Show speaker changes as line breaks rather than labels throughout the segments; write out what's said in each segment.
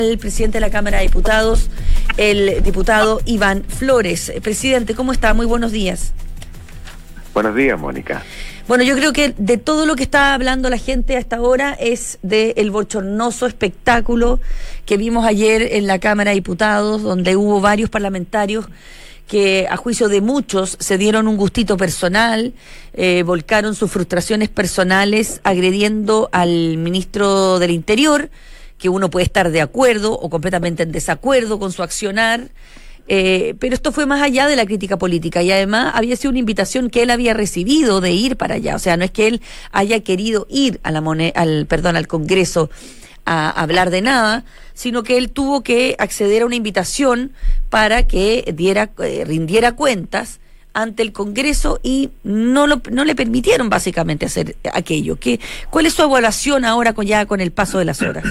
El presidente de la Cámara de Diputados, el diputado Iván Flores. Presidente, ¿cómo está? Muy buenos días.
Buenos días, Mónica.
Bueno, yo creo que de todo lo que está hablando la gente hasta ahora es del bochornoso espectáculo que vimos ayer en la Cámara de Diputados, donde hubo varios parlamentarios que a juicio de muchos se dieron un gustito personal, volcaron sus frustraciones personales agrediendo al ministro del Interior, que uno puede estar de acuerdo o completamente en desacuerdo con su accionar, pero esto fue más allá de la crítica política y además había sido una invitación que él había recibido de ir para allá. O sea, no es que él haya querido ir a al Congreso a hablar de nada, sino que él tuvo que acceder a una invitación para que rindiera cuentas ante el Congreso y no le permitieron básicamente hacer aquello. ¿Cuál es su evaluación ahora con el paso de las horas?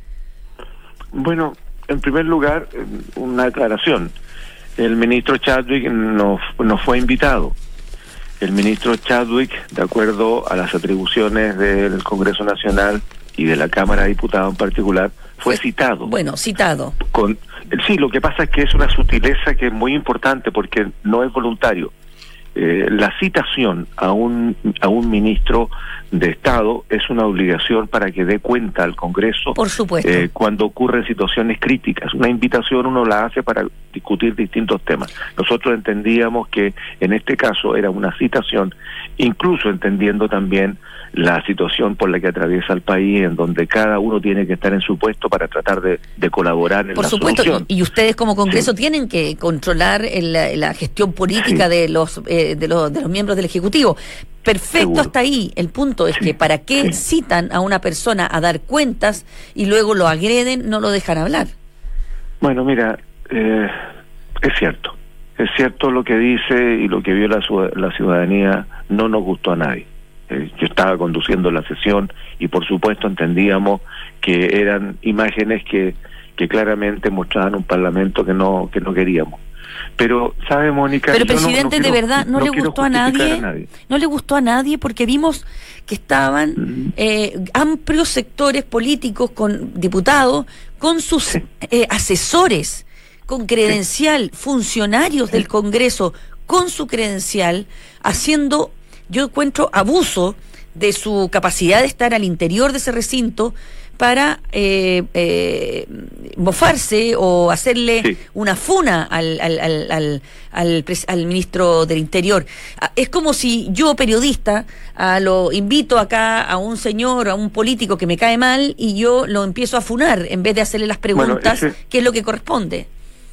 Bueno, en primer lugar, una aclaración. El ministro Chadwick no fue invitado. El ministro Chadwick, de acuerdo a las atribuciones del Congreso Nacional y de la Cámara de Diputados en particular, fue citado.
Bueno, citado.
Sí, lo que pasa es que es una sutileza que es muy importante porque no es voluntario. La citación a un ministro de Estado es una obligación para que dé cuenta al Congreso.
Por supuesto.
Cuando ocurren situaciones críticas. Una invitación uno la hace para discutir distintos temas. Nosotros entendíamos que en este caso era una citación, incluso entendiendo también la situación por la que atraviesa el país, en donde cada uno tiene que estar en su puesto para tratar de colaborar en la solución.
Por supuesto, y ustedes como Congreso tienen que controlar la gestión política de los miembros del Ejecutivo. Perfecto. Seguro. Hasta ahí. El punto es que ¿para qué citan a una persona a dar cuentas y luego lo agreden, no lo dejan hablar? Bueno,
mira, es cierto lo que dice y lo que vio la ciudadanía. No nos gustó a nadie. Yo estaba conduciendo la sesión y por supuesto entendíamos que eran imágenes que claramente mostraban un parlamento que no queríamos. Pero, ¿sabe, Mónica?
Pero, presidente, de verdad, ¿no le gustó a nadie? No le gustó a nadie porque vimos que estaban amplios sectores políticos con diputados, con sus asesores, con credencial, funcionarios del Congreso, con su credencial, haciendo, yo encuentro, abuso de su capacidad de estar al interior de ese recinto para mofarse o hacerle una funa al ministro del Interior. Es como si yo, periodista, lo invito acá a un señor, a un político que me cae mal y yo lo empiezo a funar en vez de hacerle las preguntas, que es lo que corresponde.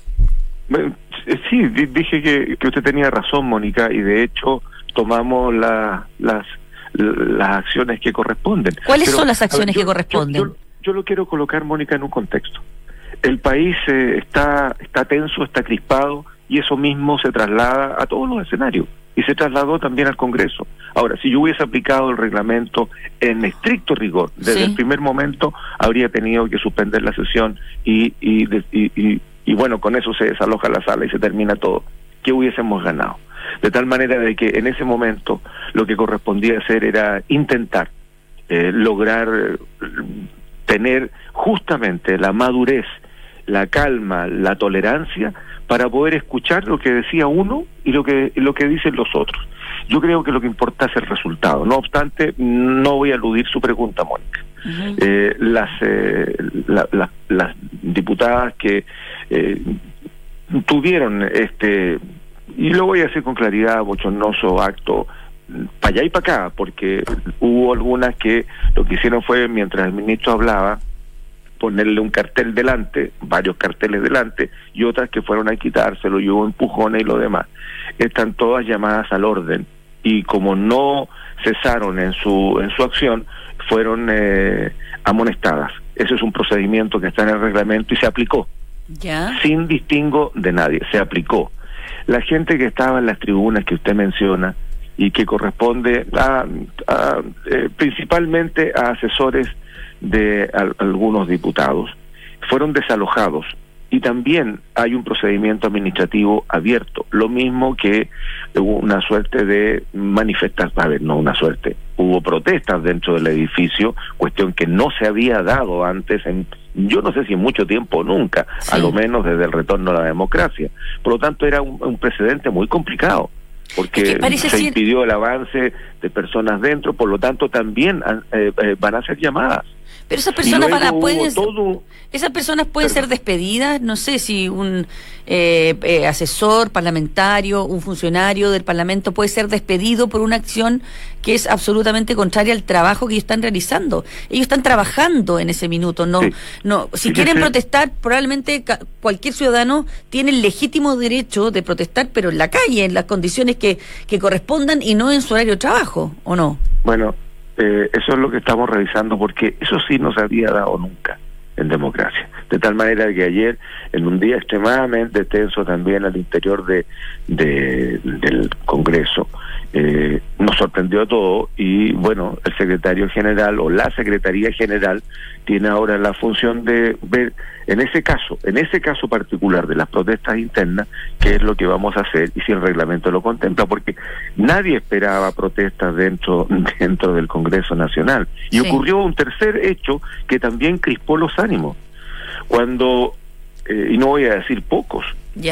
Sí, dije que usted tenía razón, Mónica, y de hecho tomamos las acciones que corresponden.
¿Cuáles son las acciones que corresponden?
Yo lo quiero colocar, Mónica, en un contexto. El país está tenso, está crispado, y eso mismo se traslada a todos los escenarios, y se trasladó también al Congreso. Ahora, si yo hubiese aplicado el reglamento en estricto rigor, desde el primer momento, habría tenido que suspender la sesión, y bueno, con eso se desaloja la sala y se termina todo. ¿Qué hubiésemos ganado? De tal manera de que en ese momento lo que correspondía hacer era intentar lograr tener justamente la madurez, la calma, la tolerancia para poder escuchar lo que decía uno y lo que dicen los otros. Yo creo que lo que importa es el resultado. No obstante, no voy a eludir su pregunta, Mónica. Las diputadas que tuvieron y lo voy a decir con claridad, bochornoso acto, para allá y para acá, porque hubo algunas que lo que hicieron fue, mientras el ministro hablaba, ponerle un cartel delante, varios carteles delante, y otras que fueron a quitárselo, y hubo empujones y lo demás. Están todas llamadas al orden, y como no cesaron en su acción, fueron amonestadas. Ese es un procedimiento que está en el reglamento y se aplicó.
¿Ya? Sin
distingo de nadie, se aplicó. La gente que estaba en las tribunas que usted menciona y que corresponde principalmente a asesores de algunos diputados, fueron desalojados y también hay un procedimiento administrativo abierto, lo mismo que hubo una suerte de manifestación, no una suerte, hubo protestas dentro del edificio, cuestión que no se había dado antes yo no sé si en mucho tiempo o nunca, a lo menos desde el retorno a la democracia. Por lo tanto, era un precedente muy complicado, porque se impidió el avance de personas dentro, por lo tanto también van a ser llamadas.
Pero esas personas pueden ser despedidas, no sé si un asesor parlamentario, un funcionario del Parlamento puede ser despedido por una acción que es absolutamente contraria al trabajo que ellos están realizando. Ellos están trabajando en ese minuto, si quieren protestar, probablemente cualquier ciudadano tiene el legítimo derecho de protestar, pero en la calle, en las condiciones que correspondan y no en su horario de trabajo, ¿o no?
Bueno, eso es lo que estamos revisando, porque eso sí no se había dado nunca en democracia, de tal manera que ayer, en un día extremadamente tenso también al interior del Congreso, nos sorprendió todo, y bueno, el secretario general o la secretaría general tiene ahora la función de ver en ese caso particular de las protestas internas, qué es lo que vamos a hacer y si el reglamento lo contempla, porque nadie esperaba protestas dentro del Congreso Nacional. Y ocurrió un tercer hecho que también crispó los ánimos, cuando, y no voy a decir pocos,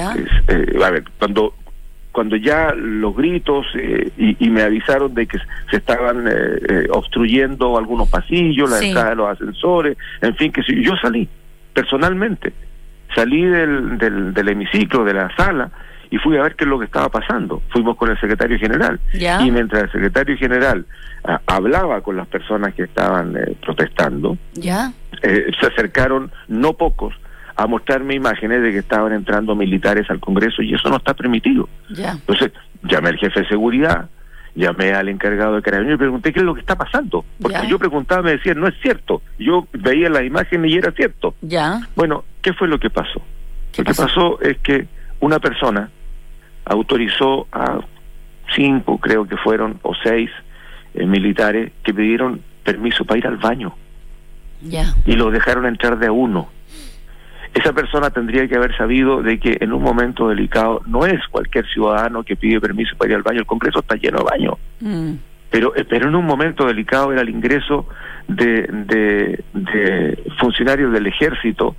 cuando ya los gritos y me avisaron de que se estaban obstruyendo algunos pasillos, la entrada de los ascensores, en fin, que yo salí personalmente, salí del hemiciclo, de la sala, y fui a ver qué es lo que estaba pasando. Fuimos con el secretario general, y mientras el secretario general hablaba con las personas que estaban protestando, se acercaron no pocos a mostrarme imágenes de que estaban entrando militares al Congreso, y eso no está permitido. Entonces llamé al jefe de seguridad, llamé al encargado de Carabineros y pregunté qué es lo que está pasando, porque yo preguntaba, me decían no es cierto, yo veía las imágenes y era cierto. Bueno, ¿qué fue lo que pasó? Lo que pasó es que una persona autorizó a 5, creo que fueron, o 6 militares que pidieron permiso para ir al baño, y los dejaron entrar de a uno. Esa persona tendría que haber sabido de que en un momento delicado no es cualquier ciudadano que pide permiso para ir al baño. El Congreso está lleno de baños. Pero en un momento delicado era el ingreso de funcionarios del ejército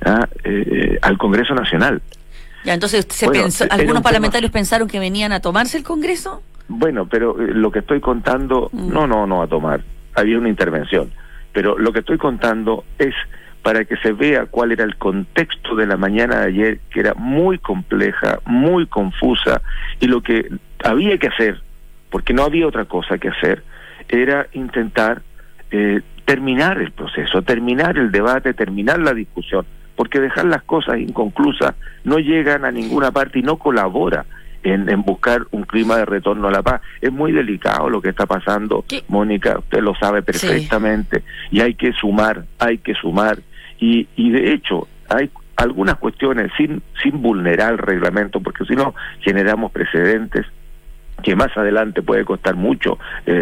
al Congreso Nacional.
Entonces algunos parlamentarios pensaron que venían a tomarse el Congreso.
Bueno, pero lo que estoy contando, no a tomar, había una intervención, pero lo que estoy contando es para que se vea cuál era el contexto de la mañana de ayer, que era muy compleja, muy confusa, y lo que había que hacer, porque no había otra cosa que hacer, era intentar terminar el proceso, terminar el debate, terminar la discusión, porque dejar las cosas inconclusas no llegan a ninguna parte y no colabora en buscar un clima de retorno a la paz. Es muy delicado lo que está pasando, Mónica, usted lo sabe perfectamente, y hay que sumar, y de hecho hay algunas cuestiones sin vulnerar el reglamento, porque si no generamos precedentes que más adelante puede costar mucho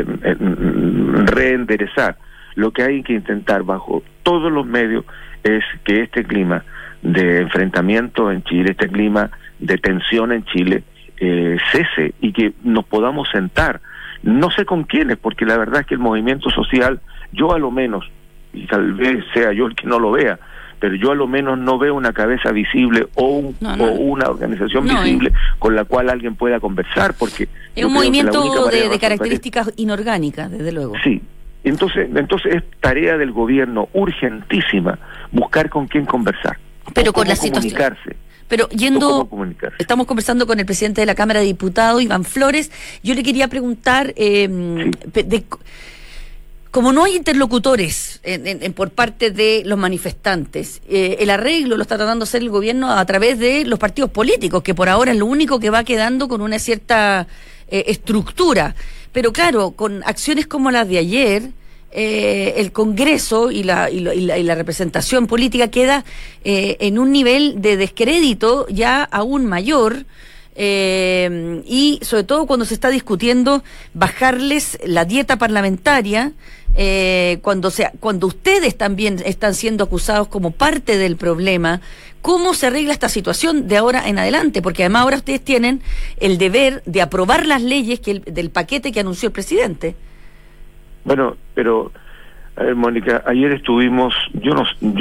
reenderezar. Lo que hay que intentar bajo todos los medios es que este clima de enfrentamiento en Chile, este clima de tensión en Chile, cese, y que nos podamos sentar, no sé con quiénes, porque la verdad es que el movimiento social, yo a lo menos, y tal vez sea yo el que no lo vea, pero yo a lo menos no veo una cabeza visible o una organización visible con la cual alguien pueda conversar, porque
es un movimiento de características inorgánicas, desde luego.
Sí, entonces es tarea del gobierno urgentísima buscar con quién conversar,
pero con la situación. Pero estamos conversando con el presidente de la Cámara de Diputados, Iván Flores. Yo le quería preguntar, como no hay interlocutores por parte de los manifestantes, el arreglo lo está tratando de hacer el gobierno a través de los partidos políticos, que por ahora es lo único que va quedando con una cierta estructura. Pero claro, con acciones como las de ayer, el Congreso y la representación política queda en un nivel de descrédito ya aún mayor, y sobre todo cuando se está discutiendo bajarles la dieta parlamentaria, cuando ustedes también están siendo acusados como parte del problema. ¿Cómo se arregla esta situación de ahora en adelante? Porque además ahora ustedes tienen el deber de aprobar las leyes del paquete que anunció el presidente.
Bueno, pero a ver, Mónica, ayer estuvimos, yo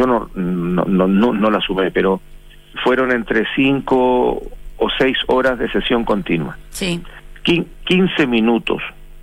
no la sumé, pero fueron entre 5 o 6 horas de sesión continua.
Sí.
15 minutos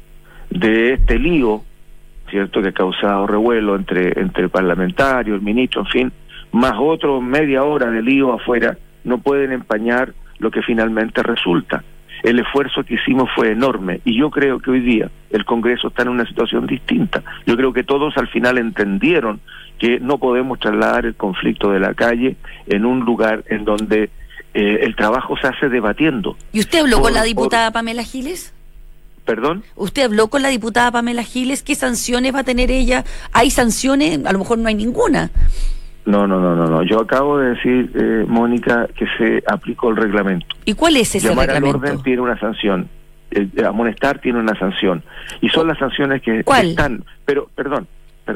de este lío, ¿cierto?, que ha causado revuelo entre el parlamentario, el ministro, en fin, más otro media hora de lío afuera, no pueden empañar lo que finalmente resulta. El esfuerzo que hicimos fue enorme y yo creo que hoy día el Congreso está en una situación distinta. Yo creo que todos al final entendieron que no podemos trasladar el conflicto de la calle en un lugar en donde el trabajo se hace debatiendo.
¿Y usted habló con la diputada Pamela Giles?
¿Perdón?
¿Usted habló con la diputada Pamela Giles? ¿Qué sanciones va a tener ella? ¿Hay sanciones? A lo mejor no hay ninguna.
No. Yo acabo de decir, Mónica, que se aplicó el reglamento.
¿Y cuál es ese reglamento?
Llamar al orden tiene una sanción. Amonestar tiene una sanción. Y son las sanciones que están... Pero, perdón.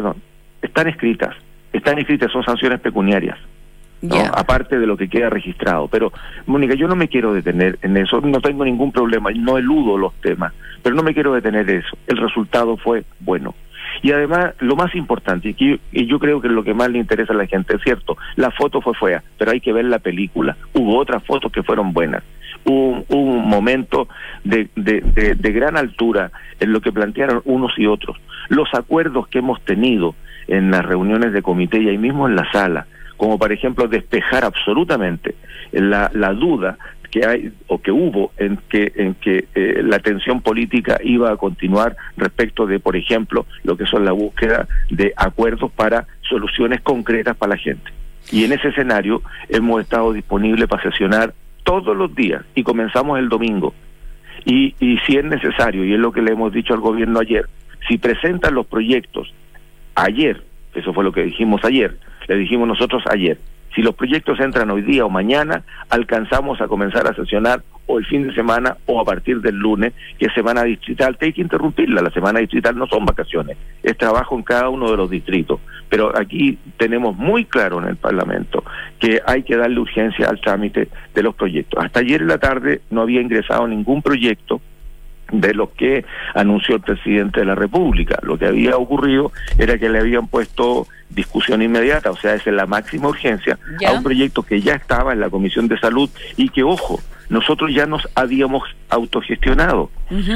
Están escritas, son sanciones pecuniarias. ¿no? Yeah. Aparte de lo que queda registrado. Pero, Mónica, yo no me quiero detener en eso, no tengo ningún problema, no eludo los temas, pero no me quiero detener en eso. El resultado fue bueno. Y además, lo más importante, y yo creo que es lo que más le interesa a la gente, es cierto, la foto fue fea, pero hay que ver la película. Hubo otras fotos que fueron buenas. Hubo un momento de gran altura en lo que plantearon unos y otros. Los acuerdos que hemos tenido en las reuniones de comité y ahí mismo en la sala, como por ejemplo despejar absolutamente la duda que hay o que hubo en que la tensión política iba a continuar respecto de, por ejemplo, lo que son la búsqueda de acuerdos para soluciones concretas para la gente. Y en ese escenario hemos estado disponibles para sesionar todos los días y comenzamos el domingo. Y si es necesario, y es lo que le hemos dicho al gobierno ayer, si presentan los proyectos ayer, eso fue lo que dijimos ayer, le dijimos nosotros ayer, si los proyectos entran hoy día o mañana, alcanzamos a comenzar a sesionar o el fin de semana o a partir del lunes, que es semana distrital. Hay que interrumpirla, la semana distrital no son vacaciones, es trabajo en cada uno de los distritos. Pero aquí tenemos muy claro en el Parlamento que hay que darle urgencia al trámite de los proyectos. Hasta ayer en la tarde no había ingresado ningún proyecto de lo que anunció el presidente de la República. Lo que había ocurrido era que le habían puesto discusión inmediata, o sea, esa es la máxima urgencia, a un proyecto que ya estaba en la Comisión de Salud y que, ojo, nosotros ya nos habíamos autogestionado.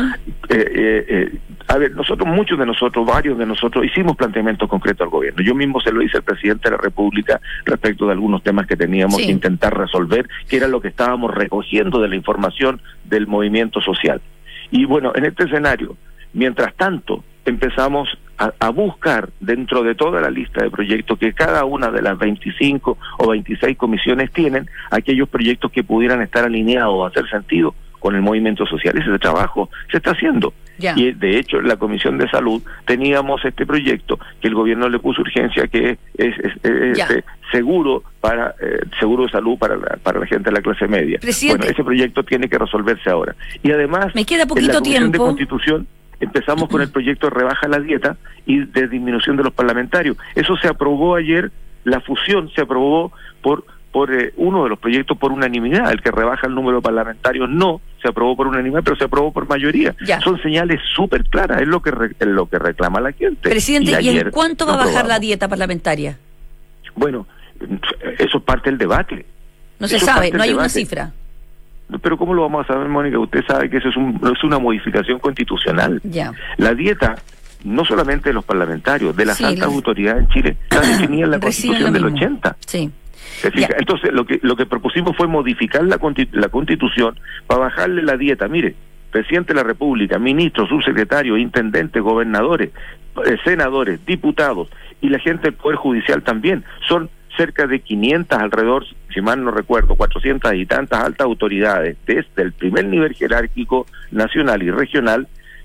A ver, varios de nosotros hicimos planteamientos concretos al gobierno. Yo mismo se lo hice al presidente de la República respecto de algunos temas que teníamos que intentar resolver, que era lo que estábamos recogiendo de la información del movimiento social. Y bueno, en este escenario, mientras tanto, empezamos a buscar dentro de toda la lista de proyectos que cada una de las 25 o 26 comisiones tienen, aquellos proyectos que pudieran estar alineados o hacer sentido con el movimiento social. Ese trabajo se está haciendo. Y de hecho en la Comisión de Salud teníamos este proyecto que el gobierno le puso urgencia, que es seguro de salud para la gente de la clase media.
Presidente,
bueno, ese proyecto tiene que resolverse ahora. Y además,
me queda poquito
en la Comisión
tiempo
de Constitución empezamos con el proyecto de rebaja la dieta y de disminución de los parlamentarios. Eso se aprobó ayer, la fusión se aprobó por uno de los proyectos por unanimidad. El que rebaja el número de parlamentarios no se aprobó por unanimidad, pero se aprobó por mayoría. Son señales súper claras, es lo que reclama la gente.
Presidente, ¿y en cuánto va a bajar la dieta parlamentaria?
Bueno, eso es parte del debate.
No se sabe, no hay una cifra.
Pero ¿cómo lo vamos a saber, Mónica? Usted sabe que eso es una modificación constitucional. La dieta, no solamente de los parlamentarios, de las altas autoridades en Chile, está definida en la Constitución del 80. Entonces, lo que propusimos fue modificar la Constitución para bajarle la dieta. Mire, presidente de la República, ministros, subsecretarios, intendentes, gobernadores, senadores, diputados y la gente del Poder Judicial también, son cerca de 500 alrededor, si mal no recuerdo, 400 y tantas altas autoridades desde el primer nivel jerárquico nacional y regional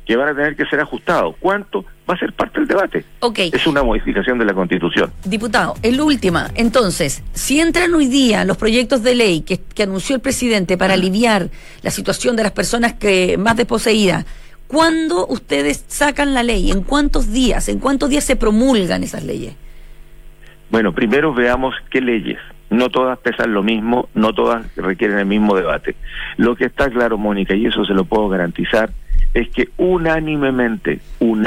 que van a tener que ser ajustados. ¿Cuánto? Va a ser parte del debate.
Okay.
Es una modificación de la Constitución.
Diputado, el última. Entonces, si entran hoy día los proyectos de ley que anunció el presidente para aliviar la situación de las personas más desposeídas, ¿cuándo ustedes sacan la ley? ¿En cuántos días? ¿En cuántos días se promulgan esas leyes?
Bueno, primero veamos qué leyes. No todas pesan lo mismo, no todas requieren el mismo debate. Lo que está claro, Mónica, y eso se lo puedo garantizar, es que unánimemente,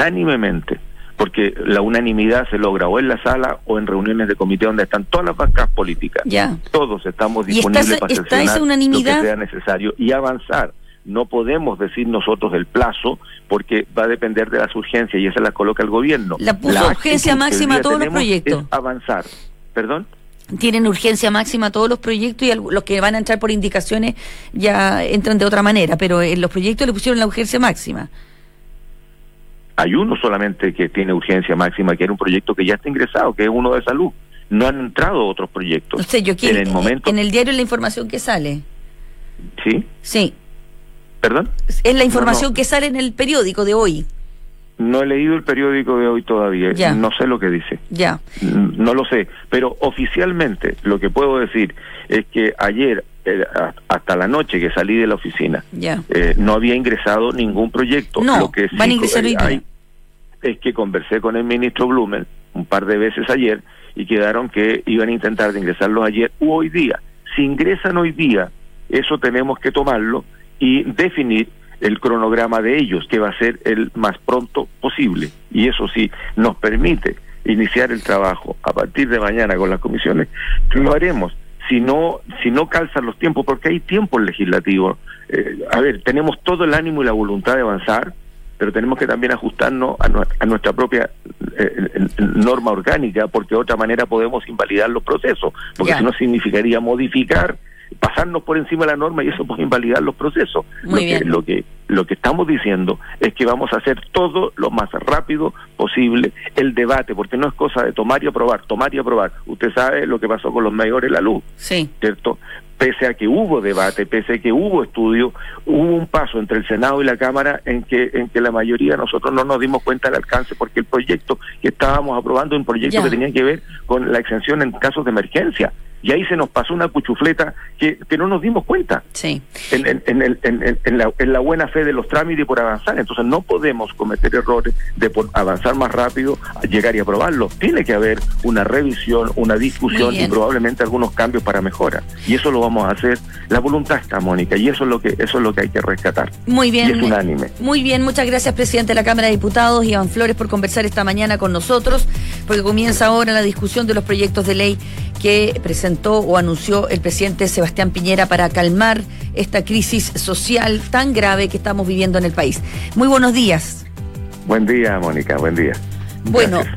porque la unanimidad se logra o en la sala o en reuniones de comité donde están todas las bancadas políticas.
Ya.
Todos estamos disponibles para
¿está esa unanimidad?
lo que sea necesario y avanzar. No podemos decir nosotros el plazo porque va a depender de las urgencias y esa la coloca el gobierno.
La puso urgencia máxima a todos los proyectos.
Es avanzar. ¿Perdón?
Tienen urgencia máxima todos los proyectos y los que van a entrar por indicaciones ya entran de otra manera, pero en los proyectos le pusieron la urgencia máxima.
Hay uno solamente que tiene urgencia máxima, que era un proyecto que ya está ingresado, que es uno de salud. No han entrado otros proyectos.
No sé, en el diario la información que sale.
¿Sí?
Sí.
¿Perdón?
Es la información que sale en el periódico de hoy.
No he leído el periódico de hoy todavía,
ya.
No sé lo que dice.
Ya.
No lo sé, pero oficialmente lo que puedo decir es que ayer, hasta la noche que salí de la oficina,
ya.
No había ingresado ningún proyecto.
No,
lo que sí
van a ingresar hoy día.
Es que conversé con el ministro Blumen un par de veces ayer y quedaron que iban a intentar de ingresarlos ayer u hoy día. Si ingresan hoy día, eso tenemos que tomarlo y definir el cronograma de ellos, que va a ser el más pronto posible. Y eso sí, nos permite iniciar el trabajo a partir de mañana con las comisiones, lo haremos. Si no calzan los tiempos, porque hay tiempos legislativos. Tenemos todo el ánimo y la voluntad de avanzar, pero tenemos que también ajustarnos a nuestra propia norma orgánica, porque de otra manera podemos invalidar los procesos, porque si no significaría modificar, pasarnos por encima de la norma y eso puede invalidar los procesos. Lo que estamos diciendo es que vamos a hacer todo lo más rápido posible el debate, porque no es cosa de tomar y aprobar. Usted sabe lo que pasó con los mayores de la luz,
sí,
¿cierto? Pese a que hubo debate, pese a que hubo estudio, hubo un paso entre el Senado y la Cámara en que la mayoría de nosotros no nos dimos cuenta del alcance, porque el proyecto que estábamos aprobando es un proyecto que tenía que ver con la exención en casos de emergencia. Y ahí se nos pasó una cuchufleta que no nos dimos cuenta.
Sí.
En la buena fe de los trámites y por avanzar. Entonces no podemos cometer errores de por avanzar más rápido, llegar y aprobarlo. Tiene que haber una revisión, una discusión y probablemente algunos cambios para mejora. Y eso lo vamos a hacer. La voluntad está, Mónica, y eso es lo que hay que rescatar.
Muy bien.
Y es unánime.
Muy bien, muchas gracias, presidente de la Cámara de Diputados, Iván Flores, por conversar esta mañana con nosotros, porque comienza ahora la discusión de los proyectos de ley que presentó o anunció el presidente Sebastián Piñera para calmar esta crisis social tan grave que estamos viviendo en el país. Muy buenos días.
Buen día, Mónica, buen día.
Bueno,
gracias.